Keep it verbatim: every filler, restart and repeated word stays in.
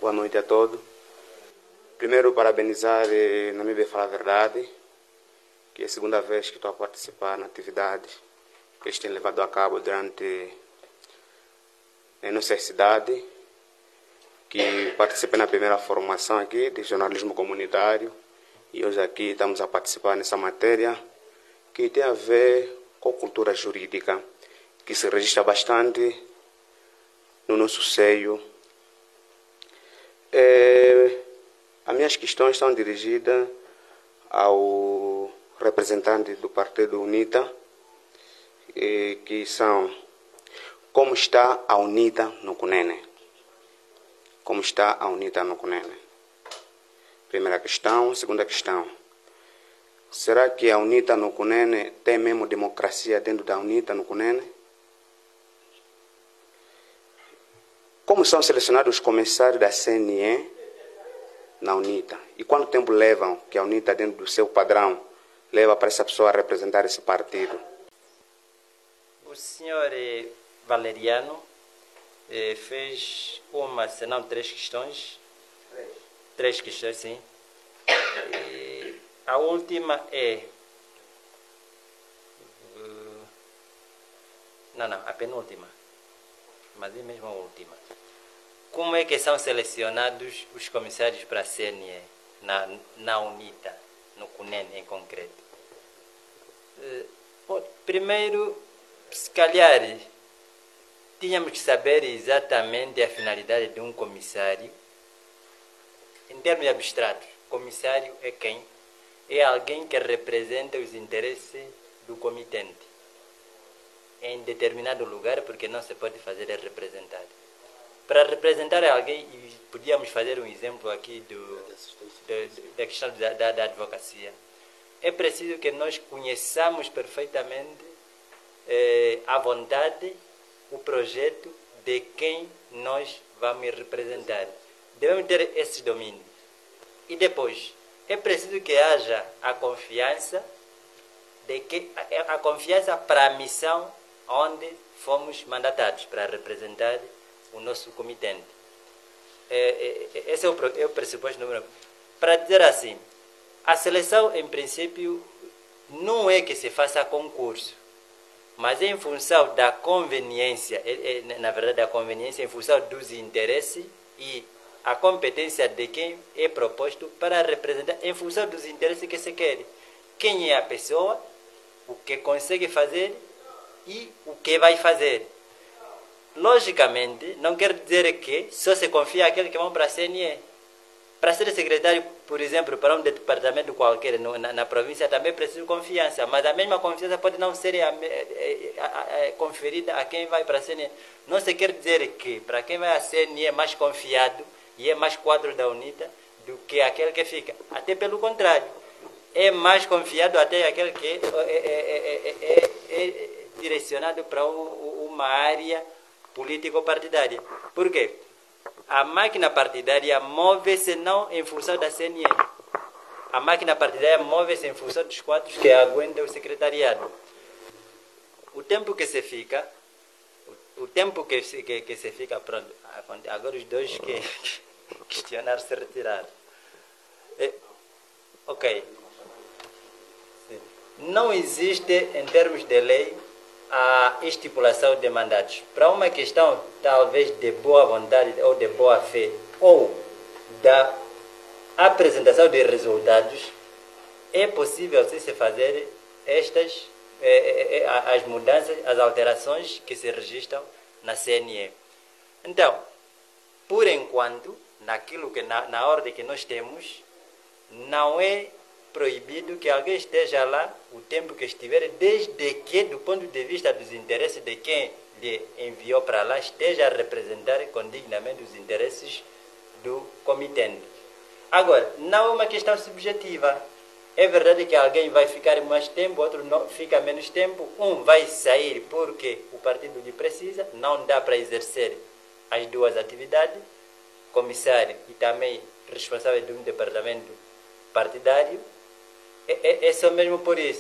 Boa noite a todos. Primeiro, parabenizar, eh, não me veio falar a verdade, que é a segunda vez que estou a participar na atividade que eles têm levado a cabo durante a nossa cidade, que participei na primeira formação aqui de jornalismo comunitário e hoje aqui estamos a participar nessa matéria que tem a ver com cultura jurídica, que se registra bastante no nosso seio. É, as minhas questões estão dirigidas ao representante do Partido UNITA, é, que são: como está a UNITA no Cunene? Como está a UNITA no Cunene? Primeira questão. Segunda questão: será que a UNITA no Cunene tem mesmo democracia dentro da UNITA no Cunene? Como são selecionados os comissários da C N E na UNITA? E quanto tempo levam que a UNITA, dentro do seu padrão, leva para essa pessoa representar esse partido? O senhor Valeriano eh, fez uma, se não três questões. Três. Três questões, sim. E a última é... Uh, não, não, a penúltima. Mas é mesmo a última. Como é que são selecionados os comissários para a C N E na, na UNITA, no Cunene em concreto? Uh, bom, primeiro, se calhar, tínhamos que saber exatamente a finalidade de um comissário. Em termos abstratos, comissário é quem? É alguém que representa os interesses do comitente em determinado lugar, porque não se pode fazer é representar. Para representar alguém, e podíamos fazer um exemplo aqui do, do, da questão da, da, da advocacia, é preciso que nós conheçamos perfeitamente eh, a vontade, o projeto de quem nós vamos representar. Devemos ter esses domínios. E depois, é preciso que haja a confiança, de que, a, a confiança para a missão onde fomos mandatados para representar o nosso comitente. É, é, esse é o, é o pressuposto número um. Para dizer assim, a seleção, em princípio, não é que se faça concurso, mas é em função da conveniência, é, é, na verdade, a conveniência em função dos interesses e a competência de quem é proposto para representar, em função dos interesses que se quer. Quem é a pessoa, o que consegue fazer e o que vai fazer. Logicamente, não quer dizer que só se confia àquele que vão para a C N E. Para ser secretário, por exemplo, para um departamento qualquer no, na, na província, também precisa de confiança, mas a mesma confiança pode não ser a, a, a, a, conferida a quem vai para a C N E. Não se quer dizer que para quem vai à C N E é mais confiado e é mais quadro da UNITA do que aquele que fica. Até pelo contrário, é mais confiado até aquele que é, é, é, é, é direcionado para uma área político-partidária. Por quê? A máquina partidária move-se não em função da C N E. A máquina partidária move-se em função dos quadros que aguentam o secretariado. O tempo que se fica, o, o tempo que se, que, que se fica, pronto, agora os dois que questionaram se retiraram. É, ok. Não existe, em termos de lei, a estipulação de mandatos. Para uma questão, talvez, de boa vontade ou de boa fé, ou da apresentação de resultados, é possível sim, se fazer estas, eh, eh, as mudanças, as alterações que se registram na C N E. Então, por enquanto, naquilo que, na, na ordem que nós temos, não é proibido que alguém esteja lá o tempo que estiver, desde que, do ponto de vista dos interesses de quem lhe enviou para lá, esteja a representar condignamente os interesses do comitente. Agora, não é uma questão subjetiva. É verdade que alguém vai ficar mais tempo, outro não, fica menos tempo. Um vai sair porque o partido lhe precisa, não dá para exercer as duas atividades, comissário e também responsável de um departamento partidário. É, é, é só mesmo por isso.